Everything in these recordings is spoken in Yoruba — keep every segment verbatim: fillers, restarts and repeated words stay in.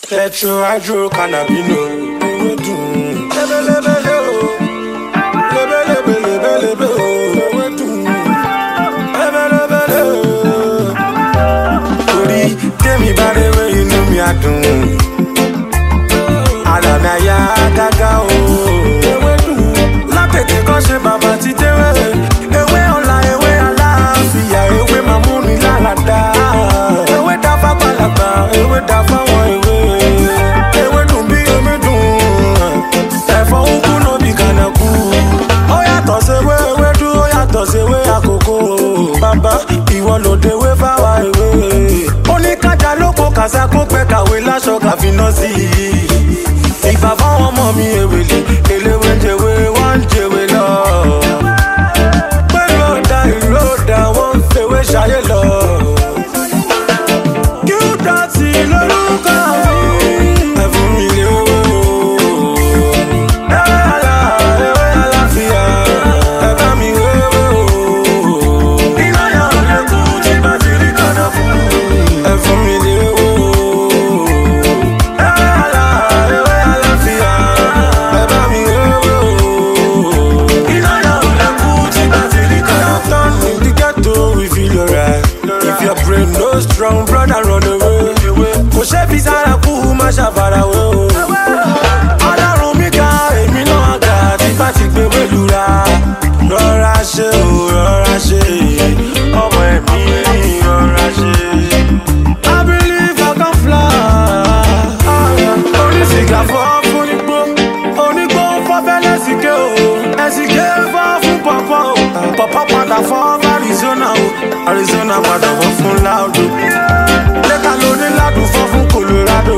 Petro hydro cannabino. Ewe dun. Lebe lebe le o. Lebe lebe lebe lebe o. Ewe dun. Lebe lebe le o. Tori temi bare we inú mi á dùn. Ara mi á yá gágá o. Ewe dun. Látètè kan ṣe bàbá ti tẹ́wé. Ewé ọ̀la ewé àlàáfíà ewé máa mú ni lára dá. Ewé dá fágbàlagbà ewé dá fáwọn ewé. Ewé dùn bí omi dùn. Ẹ̀fọ́ úgú ló bí kànákù. Ó yàtọ̀ séwé ewé dùn ó yàtọ̀ séwé àkókò. Bàbá ìwọ ló dewé fáwa ewé. Oníkájà lóko kàṣà kó pẹ́ kàwé láṣọ kàfiná sí i. Ìgbà fáwọn ọmọ mi ewèlè eléwé ń jẹwé wọ́n ń jẹwé lọ. Pẹ̀lú ọ̀dà ìlú ọ̀dà wọ́n ń fewé ṣayé lọ. Kí ó dá sí lórúkọ mi. Ẹ̀fún mi lé owó. Ewé àlá ewé àlàáfíà ẹ̀bá mi wéwé o. Iná yà ń lékún tí bá ti rí kànáà fún. Ẹ̀fún mi lé owó. Ewé àlá ewé àlàáfíà ẹ̀bá mi wéwé o. Iná yà ń lékún tí bá ti rí kànáà fún. Turn in the ghetto we feel alright. If your brain no strong, brother run away. Kò ṣe fi sára kú má ṣàfarawé o. Ọlọ́run mi ká èmi náà ga tí bá ti gbé wélura. Rọra ṣe o rọra ṣe ọmọ ẹ̀mí rọra ṣe. I believe I can fly. Onísìgá fọ́ fún onígbó, onígbó fọ́ fẹ́ lẹ́sìké o. Ẹ̀sìké fọ́ fún pọ̀pọ̀ o. Pọ̀pọ̀ padà fọ́ fún Arizona o. Arizona padà fọ́ fún Laudo. Lẹ́ka ló ní ládùn fọ́ fún Colorado.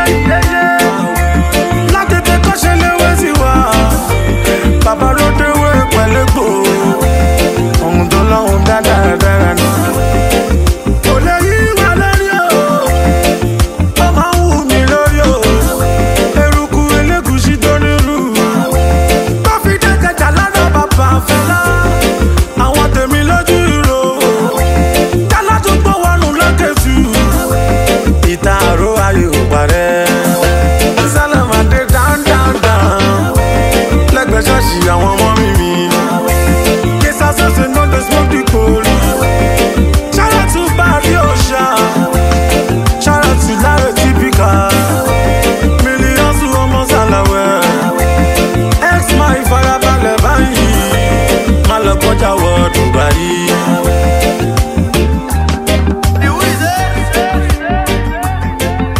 Látètè kọ́ ṣe léwé sí wa. Bàbá ló déwé pẹ̀lẹ́gbò. Ohun tó lọ́hùn dá dáradára ni. Kò lè yí wa lórí o. Ó máa ń wù mí lórí o. Eruku elégùṣí tó nírú. Tó fi dé kẹjà lọ́dọ̀ bàbá Fẹlá. Àwọn tèmi lójú ìró. Kálá tó gbọ́ wọnú lókèjù. Ìta àrò ayé ò parẹ́. Sálámàdé down down down. Lẹ́gbẹ̀ẹ́ ṣọ́ọ̀ṣì àwọn ọmọ mi mi. Késà sọ́sẹ̀ náà dey smoke the cold. Shout out to Barry Ocean. Shout out to Larry Typica. Millions to ọmọ Sàlàwẹ̀. Ex my farabalẹ̀ báyìí. Má lọ kọjá wọ Dubai.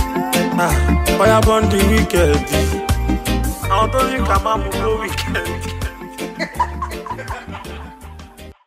Ah, Oya born the wicked. Àwọn tó ní ká máa mú ló wicked.